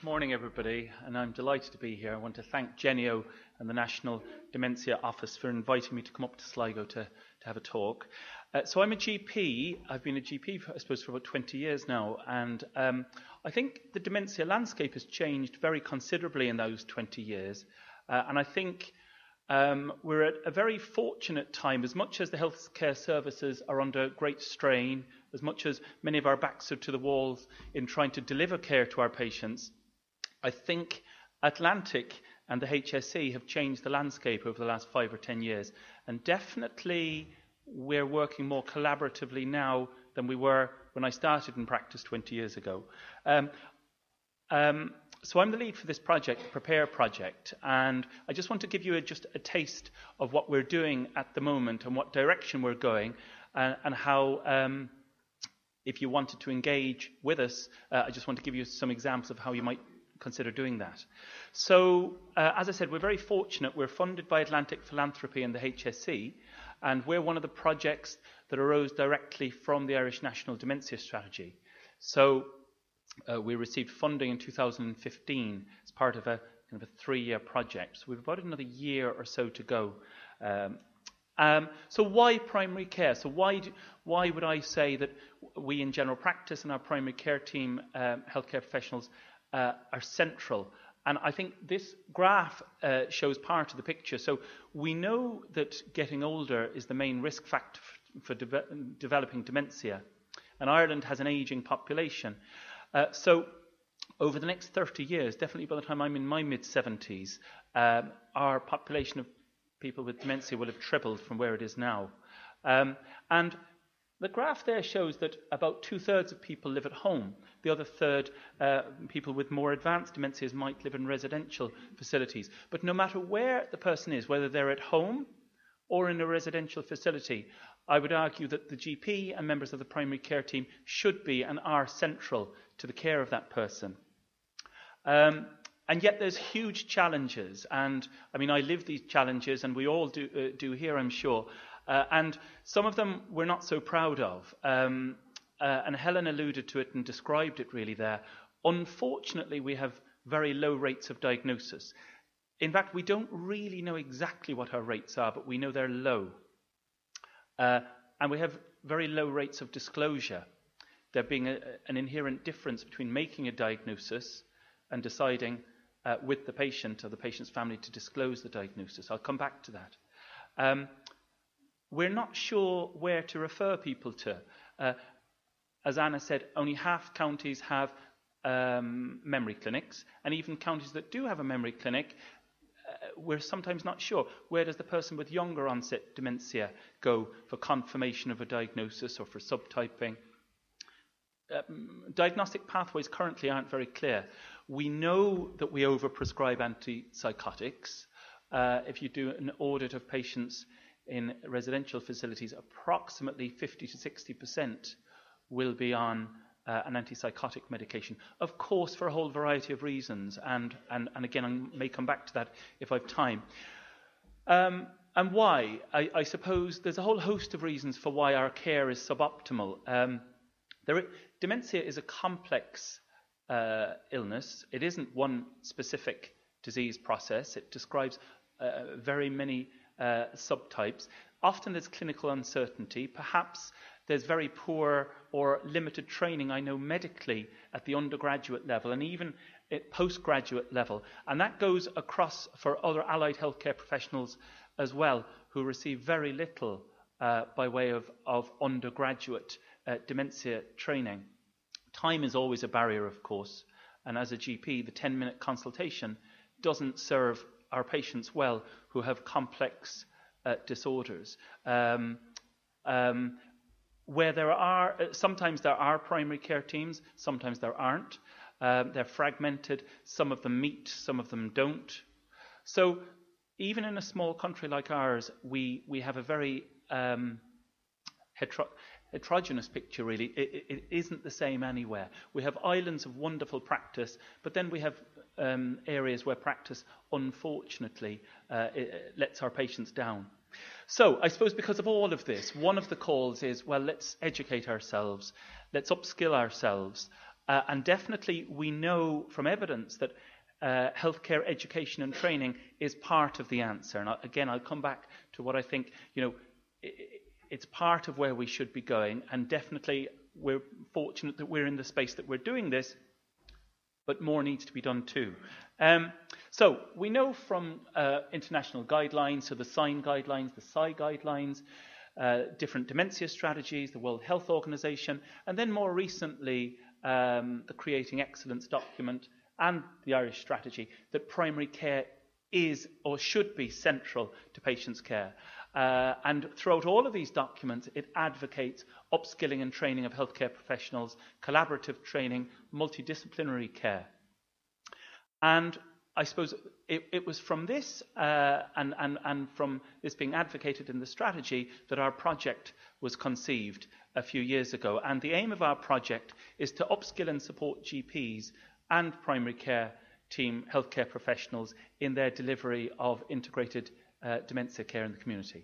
Morning, everybody, and I'm delighted to be here. I want to thank Genio and the National Dementia Office for inviting me to come up to Sligo to have a talk. So I'm a GP. I've been a GP, I suppose, for about 20 years now, and I think the dementia landscape has changed very considerably in those 20 years, and I think we're at a very fortunate time. As much as the healthcare services are under great strain, as much as many of our backs are to the walls in trying to deliver care to our patients, I think Atlantic and the HSE have changed the landscape over the last 5 or 10 years. And definitely we're working more collaboratively now than we were when I started in practice 20 years ago. So I'm the lead for this project, Prepare Project, and I just want to give you just a taste of what we're doing at the moment and what direction we're going, and how, if you wanted to engage with us, I just want to give you some examples of how you might consider doing that. So, as I said, we're very fortunate. We're funded by Atlantic Philanthropy and the HSE, and we're one of the projects that arose directly from the Irish National Dementia Strategy. So, we received funding in 2015 as part of a 3-year project. So we've about another year or so to go. So why primary care? So why would I say that we in general practice and our primary care team, healthcare professionals, are central? And I think this graph shows part of the picture. So we know that getting older is the main risk factor for developing dementia. And Ireland has an ageing population. So over the next 30 years, definitely by the time I'm in my mid-70s, our population of people with dementia will have tripled from where it is now. And the graph there shows that about 2/3 of people live at home. The other third, people with more advanced dementias, might live in residential facilities. But no matter where the person is, whether they're at home or in a residential facility, I would argue that the GP and members of the primary care team should be and are central to the care of that person. And yet there's huge challenges, and I mean, I live these challenges, and we all do here, I'm sure. And some of them we're not so proud of. And Helen alluded to it and described it really there. Unfortunately, we have very low rates of diagnosis. In fact, we don't really know exactly what our rates are, but we know they're low. And we have very low rates of disclosure, there being an inherent difference between making a diagnosis and deciding with the patient or the patient's family to disclose the diagnosis. I'll come back to that. We're not sure where to refer people to. As Anna said, only half counties have memory clinics, and even counties that do have a memory clinic, we're sometimes not sure. Where does the person with younger onset dementia go for confirmation of a diagnosis or for subtyping? Diagnostic pathways currently aren't very clear. We know that we overprescribe antipsychotics. If you do an audit of patients in residential facilities, approximately 50 to 60% will be on an antipsychotic medication. Of course, for a whole variety of reasons, and again, I may come back to that if I have time. And why? I suppose there's a whole host of reasons for why our care is suboptimal. Dementia is a complex illness. It isn't one specific disease process. It describes very many subtypes. Often there's clinical uncertainty. Perhaps there's very poor or limited training, I know, medically at the undergraduate level and even at postgraduate level. And that goes across for other allied healthcare professionals as well, who receive very little by way of undergraduate dementia training. Time is always a barrier, of course. And as a GP, the 10-minute consultation doesn't serve our patients well who have complex disorders. Where sometimes there are primary care teams, sometimes there aren't. They're fragmented. Some of them meet, some of them don't. So even in a small country like ours, we have a very heterogeneous picture, really. It isn't the same anywhere. We have islands of wonderful practice, but then we have areas where practice, unfortunately, lets our patients down. So I suppose because of all of this, one of the calls is, well, let's educate ourselves, let's upskill ourselves, And definitely we know from evidence that healthcare education and training is part of the answer. And again, I'll come back to what I think, it's part of where we should be going. And definitely we're fortunate that we're in the space that we're doing this, but more needs to be done too. So we know from international guidelines, so the SIGN guidelines, the SCI guidelines, different dementia strategies, the World Health Organization, and then more recently the Creating Excellence document and the Irish strategy, that primary care is or should be central to patients' care. And throughout all of these documents, it advocates upskilling and training of healthcare professionals, collaborative training, multidisciplinary care. And I suppose it was from this and from this being advocated in the strategy that our project was conceived a few years ago. And the aim of our project is to upskill and support GPs and primary care team healthcare professionals in their delivery of integrated dementia care in the community.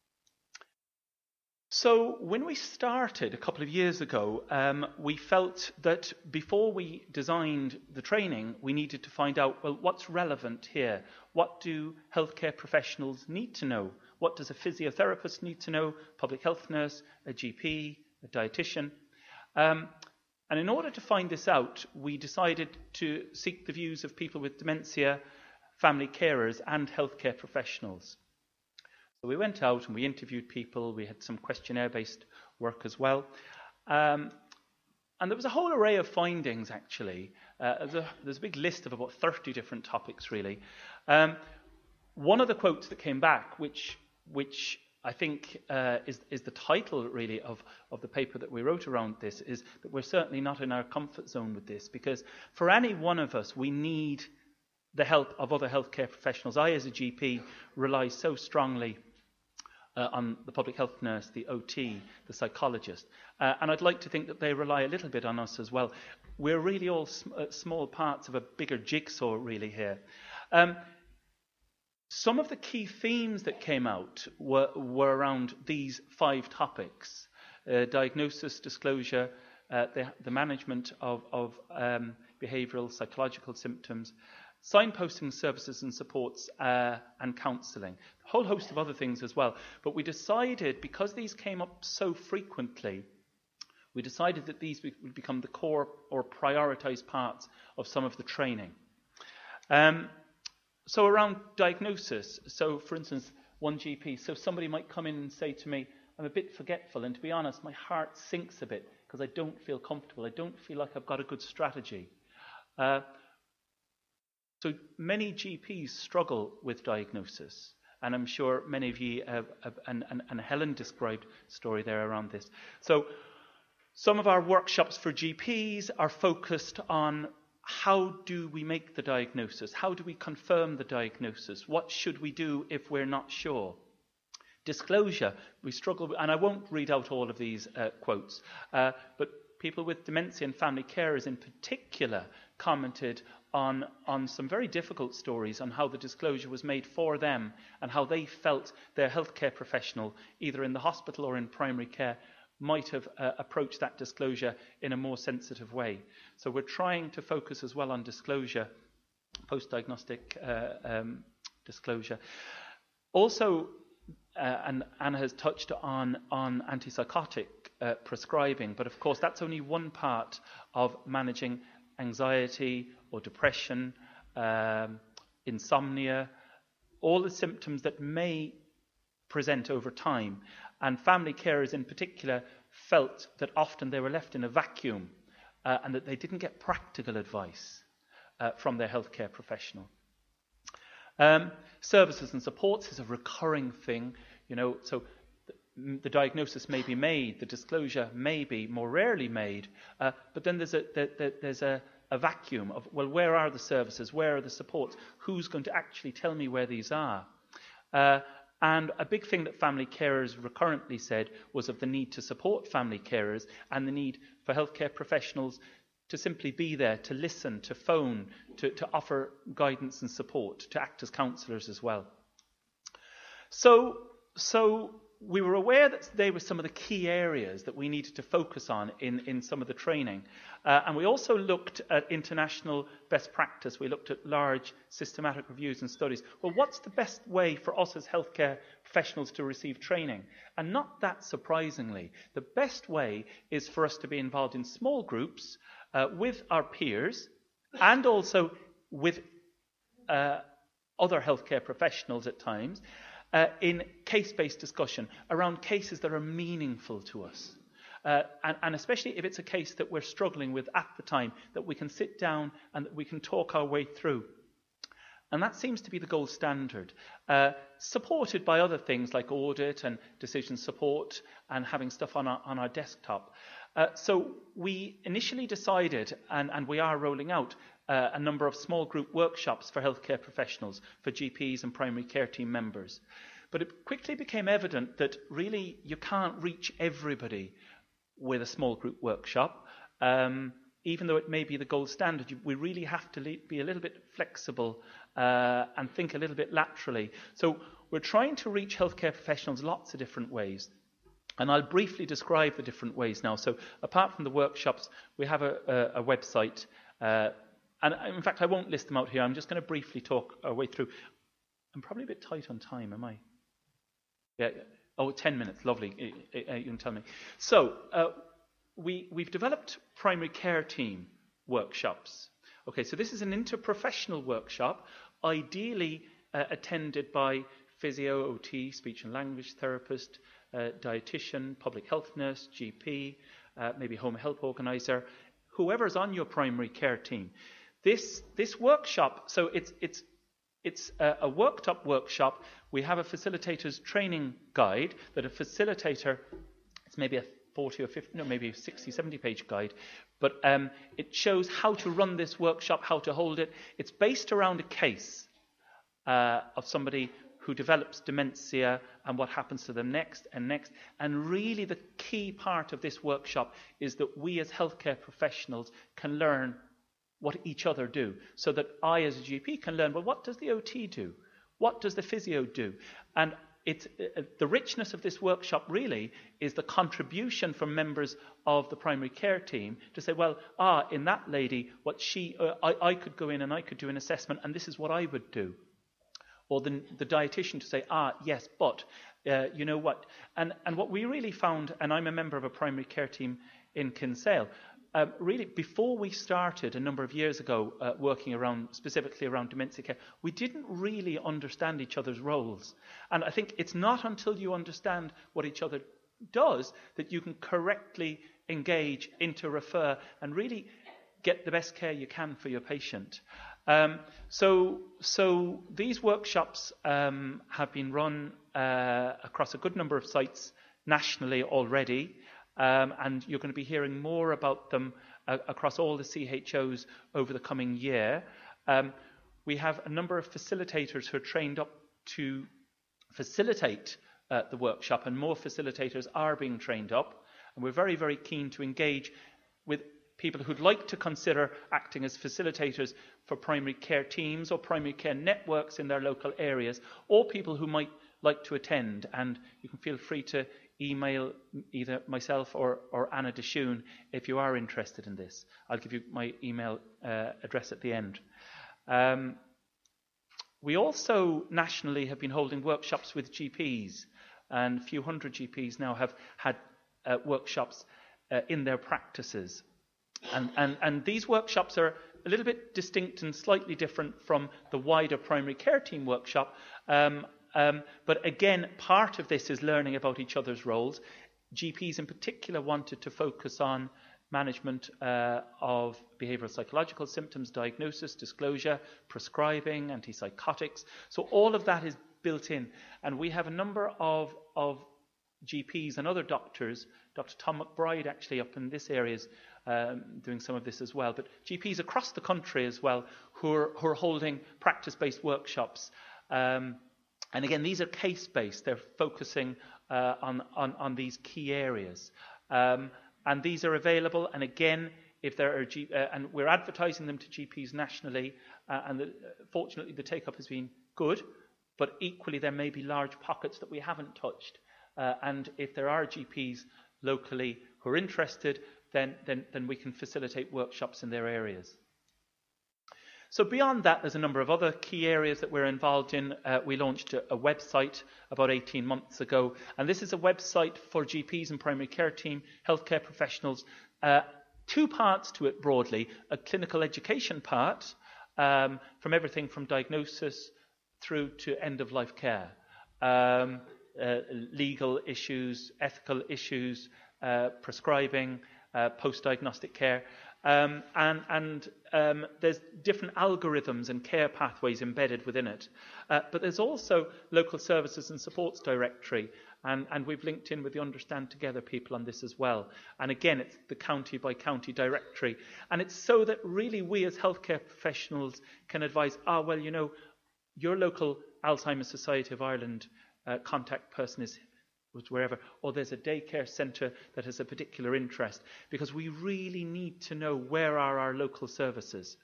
So when we started a couple of years ago, we felt that before we designed the training, we needed to find out, well, what's relevant here? What do healthcare professionals need to know? What does a physiotherapist need to know? Public health nurse, a GP, a dietitian? And in order to find this out, we decided to seek the views of people with dementia, family carers, and healthcare professionals. So we went out and we interviewed people. We had some questionnaire-based work as well. And there was a whole array of findings, actually. There's a big list of about 30 different topics, really. One of the quotes that came back, which I think is the title, really, of the paper that we wrote around this, is that we're certainly not in our comfort zone with this, because for any one of us, we need the help of other healthcare professionals. I, as a GP, rely so strongly on the public health nurse, the OT, the psychologist. And I'd like to think that they rely a little bit on us as well. We're really all small parts of a bigger jigsaw, really, here. Some of the key themes that came out were around these 5 topics: diagnosis, disclosure, the management of behavioural, psychological symptoms, signposting services and supports, and counselling. A whole host of other things as well. But we decided, because these came up so frequently, we decided that these would become the core or prioritised parts of some of the training. So around diagnosis, so for instance, one GP, so somebody might come in and say to me, I'm a bit forgetful, and to be honest, my heart sinks a bit because I don't feel comfortable. I don't feel like I've got a good strategy. So many GPs struggle with diagnosis, and I'm sure many of you have, and Helen described a story there around this. So some of our workshops for GPs are focused on how do we make the diagnosis? How do we confirm the diagnosis? What should we do if we're not sure? Disclosure, we struggle with, and I won't read out all of these quotes, but people with dementia and family carers in particular commented on some very difficult stories on how the disclosure was made for them and how they felt their healthcare professional, either in the hospital or in primary care, might have approached that disclosure in a more sensitive way. So we're trying to focus as well on disclosure, post-diagnostic disclosure. Also, and Anna has touched on antipsychotic prescribing, but of course that's only one part of managing anxiety or depression, insomnia, all the symptoms that may present over time. And family carers in particular felt that often they were left in a vacuum and that they didn't get practical advice from their healthcare professional. Services and supports is a recurring thing, so the diagnosis may be made, the disclosure may be more rarely made, but then there's a vacuum of, well, where are the services, where are the supports, who's going to actually tell me where these are? And a big thing that family carers recurrently said was of the need to support family carers and the need for healthcare professionals to simply be there, to listen, to phone, to offer guidance and support, to act as counsellors as well. So we were aware that they were some of the key areas that we needed to focus on in some of the training. And we also looked at international best practice. We looked at large systematic reviews and studies. Well, what's the best way for us as healthcare professionals to receive training? And not that surprisingly, the best way is for us to be involved in small groups with our peers and also with other healthcare professionals at times, in case-based discussion around cases that are meaningful to us. And especially if it's a case that we're struggling with at the time, that we can sit down and that we can talk our way through. And that seems to be the gold standard, supported by other things like audit and decision support and having stuff on our desktop. So we initially decided, and we are rolling out, a number of small group workshops for healthcare professionals, for GPs and primary care team members. But it quickly became evident that really you can't reach everybody with a small group workshop. Even though it may be the gold standard, we really have to be a little bit flexible and think a little bit laterally. So we're trying to reach healthcare professionals lots of different ways. And I'll briefly describe the different ways now. So apart from the workshops, we have a website. And in fact, I won't list them out here. I'm just going to briefly talk our way through. I'm probably a bit tight on time, am I? Yeah. Oh, 10 minutes. Lovely. You can tell me. So we've developed primary care team workshops. Okay, so this is an interprofessional workshop, ideally attended by physio, OT, speech and language therapist, dietitian, public health nurse, GP, maybe home help organizer, whoever's on your primary care team. This workshop, so it's a worked up workshop. We have a facilitator's training guide that a facilitator, it's maybe a 40 or 50, no, maybe a 60, 70 page guide, but it shows how to run this workshop, how to hold it. It's based around a case of somebody who develops dementia and what happens to them next. And really the key part of this workshop is that we as healthcare professionals can learn what each other do, so that I as a GP can learn, well, what does the OT do? What does the physio do? And it's the richness of this workshop really is the contribution from members of the primary care team to say, well, in that lady, what I could go in and I could do an assessment, and this is what I would do. Or the dietitian to say, yes, but you know what? And what we really found, and I'm a member of a primary care team in Kinsale, really, before we started a number of years ago working specifically around dementia care, we didn't really understand each other's roles. And I think it's not until you understand what each other does that you can correctly engage, interrefer, and really get the best care you can for your patient. So these workshops have been run across a good number of sites nationally already. And you're going to be hearing more about them across all the CHOs over the coming year. We have a number of facilitators who are trained up to facilitate the workshop, and more facilitators are being trained up. And we're very, very keen to engage with people who'd like to consider acting as facilitators for primary care teams or primary care networks in their local areas, or people who might like to attend. And you can feel free to email either myself or Anna Deshoon if you are interested in this. I'll give you my email address at the end. We also nationally have been holding workshops with GPs, and a few hundred GPs now have had workshops in their practices. And these workshops are a little bit distinct and slightly different from the wider primary care team workshop. But again, part of this is learning about each other's roles. GPs in particular wanted to focus on management of behavioural psychological symptoms, diagnosis, disclosure, prescribing, antipsychotics. So all of that is built in. And we have a number of GPs and other doctors, Dr. Tom McBride actually up in this area is doing some of this as well, but GPs across the country as well who are holding practice-based workshops. And again, these are case-based. They're focusing on these key areas. And these are available. And again, if there are and we're advertising them to GPs nationally, fortunately the take-up has been good, but equally there may be large pockets that we haven't touched. and if there are GPs locally who are interested, then we can facilitate workshops in their areas. So beyond that, there's a number of other key areas that we're involved in. We launched a website about 18 months ago, and this is a website for GPs and primary care team, healthcare professionals. Two parts to it broadly: a clinical education part, from everything from diagnosis through to end-of-life care, legal issues, ethical issues, prescribing, post-diagnostic care. There's different algorithms and care pathways embedded within it. But there's also local services and supports directory, and we've linked in with the Understand Together people on this as well. And again, it's the county by county directory. And it's so that really we as healthcare professionals can advise, well, you know, your local Alzheimer's Society of Ireland contact person is wherever, or there's a daycare centre that has a particular interest, because we really need to know where are our local services.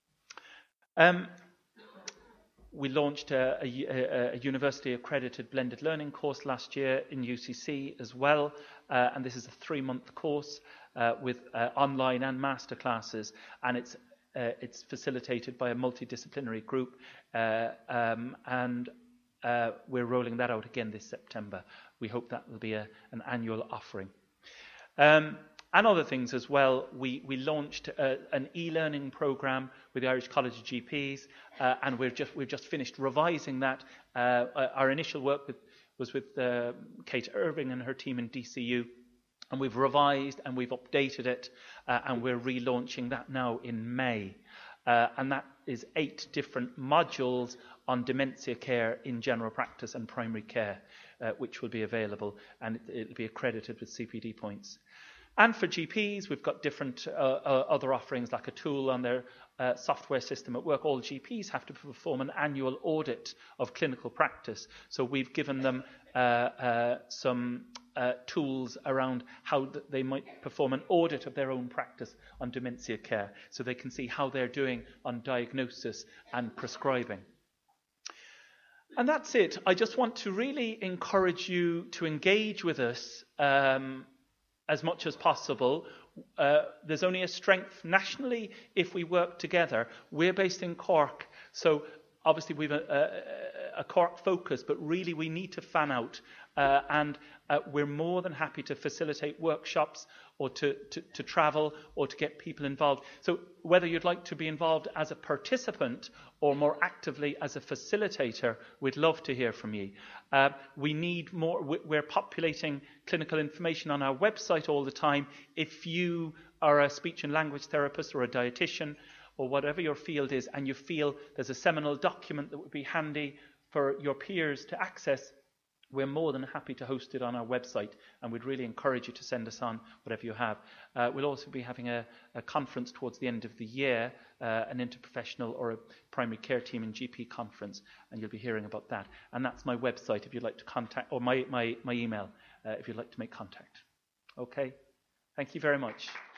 We launched a university accredited blended learning course last year in UCC as well, and this is a 3-month course with online and master classes, and it's facilitated by a multidisciplinary group, and we're rolling that out again this September. We hope that will be an annual offering. And other things as well. We launched an e-learning programme with the Irish College of GPs, and we've just finished revising that. Our initial work was with Kate Irving and her team in DCU, and we've revised and we've updated it, and we're relaunching that now in May. And that is 8 different modules on dementia care in general practice and primary care, which will be available, and it'll be accredited with CPD points. And for GPs, we've got different other offerings, like a tool on their software system at work. All GPs have to perform an annual audit of clinical practice. So we've given them some tools around how they might perform an audit of their own practice on dementia care, so they can see how they're doing on diagnosis and prescribing. And that's it. I just want to really encourage you to engage with us as much as possible. There's only a strength nationally if we work together. We're based in Cork, so obviously we've a Cork focus, but really we need to fan out, and we're more than happy to facilitate workshops or to travel or to get people involved. So whether you'd like to be involved as a participant or more actively as a facilitator, we'd love to hear from you. We need more. We're populating clinical information on our website all the time. If you are a speech and language therapist or a dietitian or whatever your field is, and you feel there's a seminal document that would be handy for your peers to access, we're more than happy to host it on our website, and we'd really encourage you to send us on whatever you have. We'll also be having a conference towards the end of the year, an interprofessional or a primary care team and GP conference, and you'll be hearing about that. And that's my website if you'd like to contact, or my email if you'd like to make contact. Okay, thank you very much.